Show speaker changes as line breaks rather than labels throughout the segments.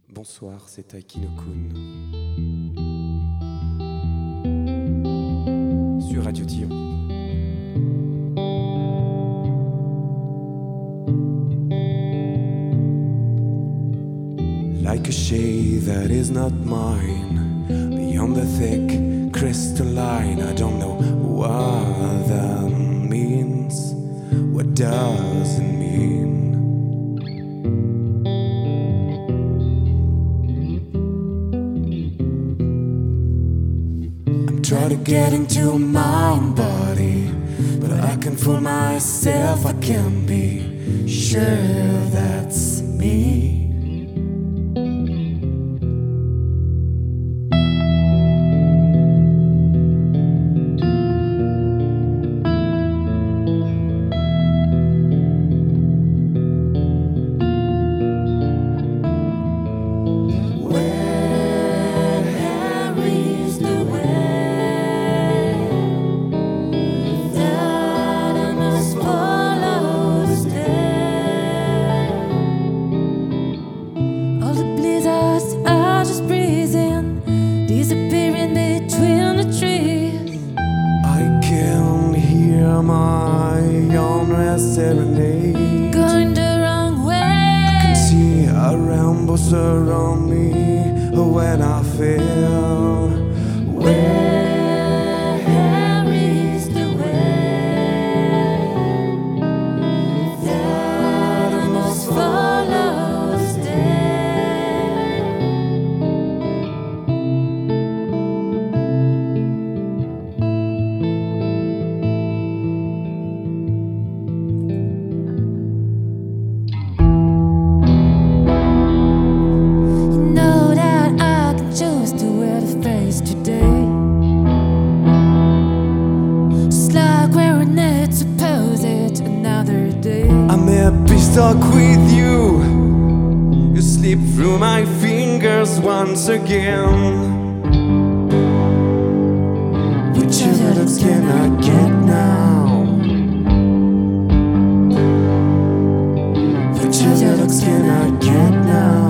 Bonsoir, c'est Taikino-kun sur Radio Tio. Like a shade that is not mine, beyond the thick crystalline, I don't know what that means. What does it mean? Try to get into my body, but I can fool myself. I can't be sure that's me. Serenade.
Going the wrong way.
I can see a rainbow surround me when I feel.
Where is the way that I must follow? Stay.
I may be stuck with you. You slip through my fingers once again. Which other looks can I get now? Which other looks can I get now?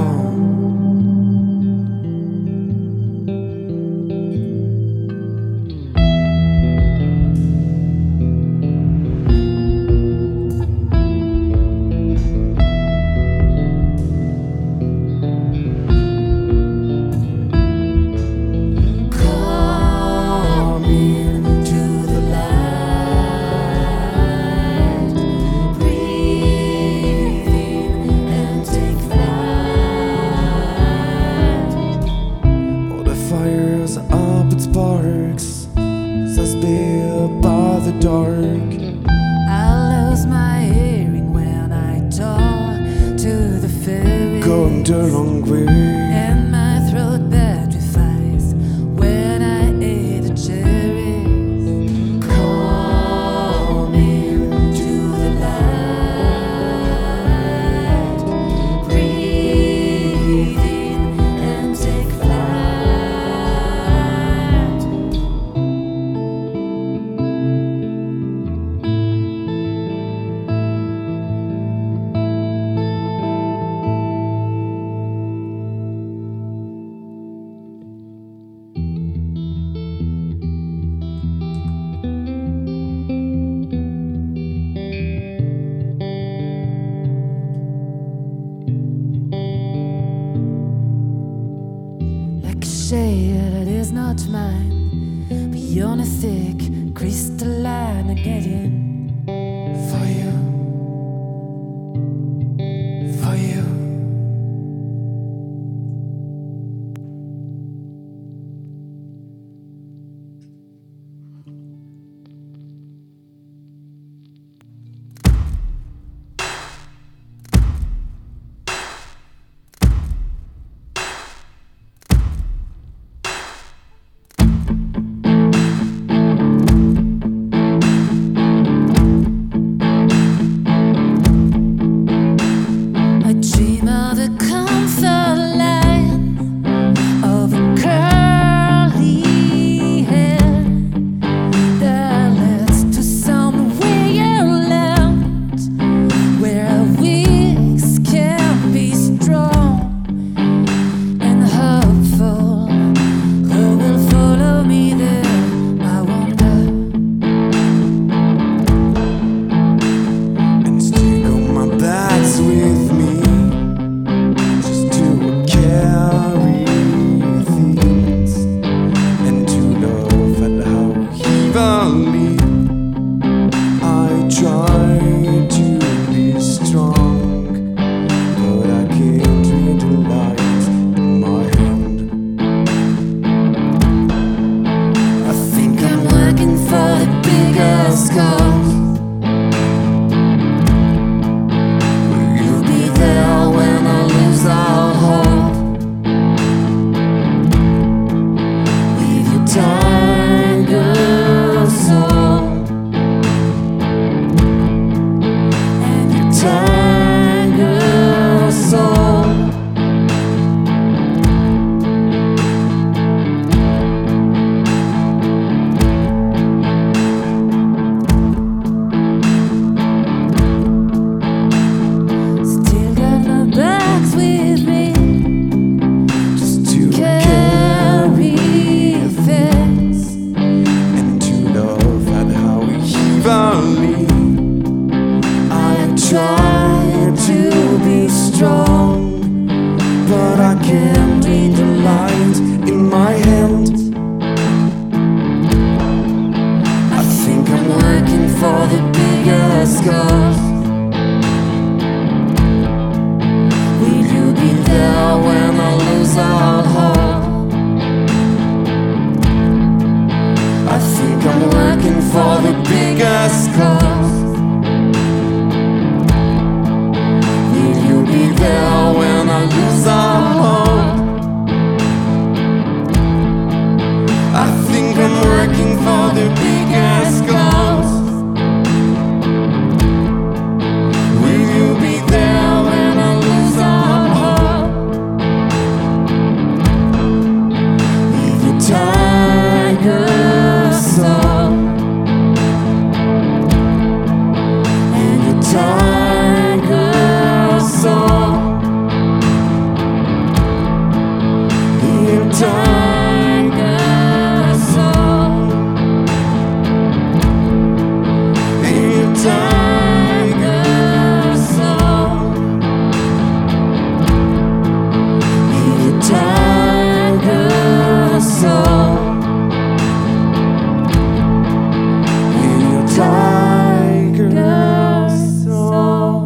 Up it sparks as I spear by the dark.
I lose my hearing when I talk to the fairies.
Going the wrong way,
and my throat petrifies when I eat the cherries. Coming to the light, breathing and take flight. Shade that is not mine, beyond a thick crystalline again.
fire, fire. I can't read the light in my hand. I think I'm working for the biggest cause. Will you be there when I lose all hope? I think I'm working for the biggest cause. Will you be there when I lose all hope? I think I'm working for the biggest cause. Will you be there when I lose all hope? With your tiger soul and your tiger soul, your tiger soul, and your tiger soul, and your tiger soul. Tiger soul.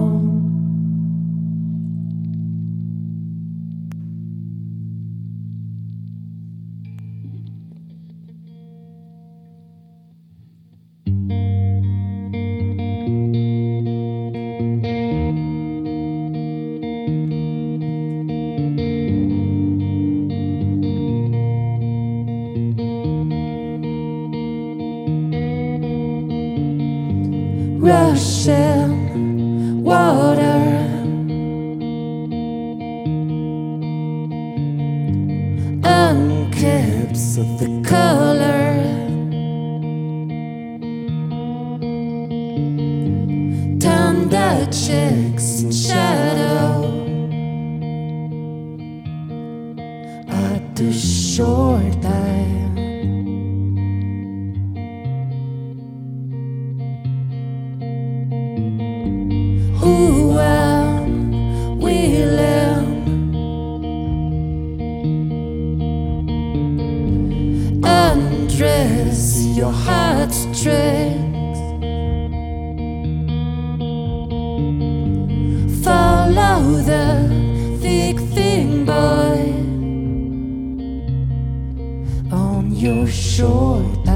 Russian water, uncaps of the color, tender chicks in shadow at the shore dive. Ooh, William, undress your heartstrings, follow the thick thing, boy, on your shore dive.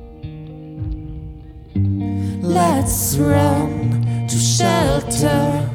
Let's run to shelter.